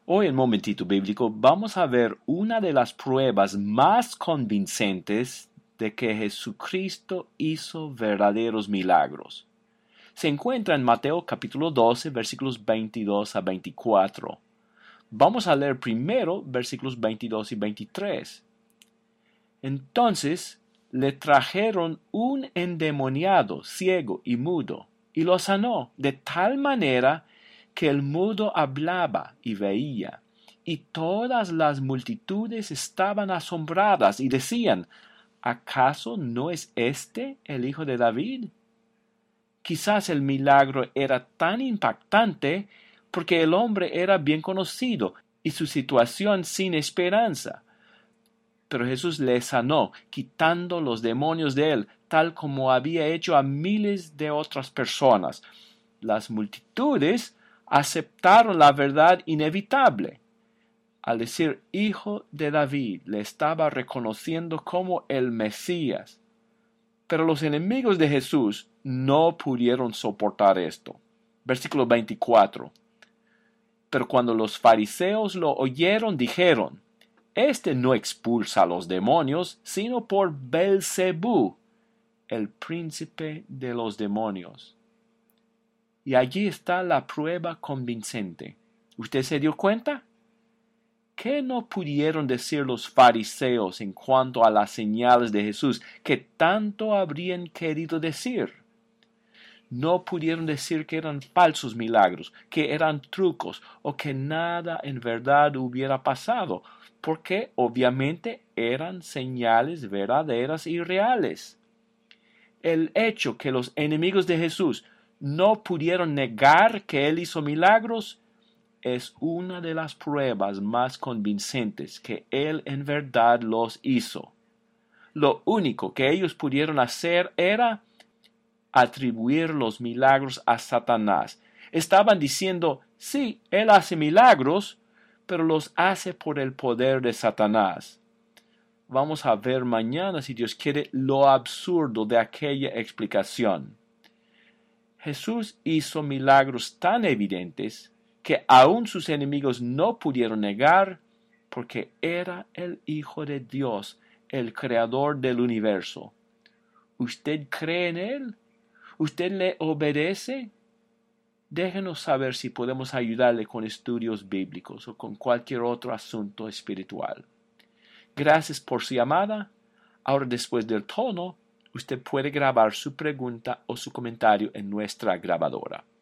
Hoy en Momentito Bíblico vamos a ver una de las pruebas más convincentes de que Jesucristo hizo verdaderos milagros. Se encuentra en Mateo capítulo 12, versículos 22 a 24. Vamos a leer primero versículos 22 y 23. Entonces le trajeron un endemoniado, ciego y mudo, y lo sanó de tal manera que el mudo hablaba y veía, y todas las multitudes estaban asombradas y decían, ¿acaso no es este el hijo de David? Quizás el milagro era tan impactante porque el hombre era bien conocido y su situación sin esperanza. Pero Jesús le sanó, quitando los demonios de él, tal como había hecho a miles de otras personas. Las multitudes aceptaron la verdad inevitable. Al decir hijo de David, le estaba reconociendo como el Mesías. Pero los enemigos de Jesús no pudieron soportar esto. Versículo 24. Pero cuando los fariseos lo oyeron, dijeron, este no expulsa a los demonios, sino por Belcebú, el príncipe de los demonios. Y allí está la prueba convincente. ¿Usted se dio cuenta? ¿Qué no pudieron decir los fariseos en cuanto a las señales de Jesús que tanto habrían querido decir? No pudieron decir que eran falsos milagros, que eran trucos o que nada en verdad hubiera pasado, porque obviamente eran señales verdaderas y reales. El hecho que los enemigos de Jesús no pudieron negar que Él hizo milagros es una de las pruebas más convincentes que Él en verdad los hizo. Lo único que ellos pudieron hacer era atribuir los milagros a Satanás. Estaban diciendo, sí, Él hace milagros, pero los hace por el poder de Satanás. Vamos a ver mañana, si Dios quiere, lo absurdo de aquella explicación. Jesús hizo milagros tan evidentes que aún sus enemigos no pudieron negar porque era el Hijo de Dios, el Creador del universo. ¿Usted cree en Él? ¿Usted le obedece? Déjenos saber si podemos ayudarle con estudios bíblicos o con cualquier otro asunto espiritual. Gracias por su llamada. Ahora, después del tono, usted puede grabar su pregunta o su comentario en nuestra grabadora.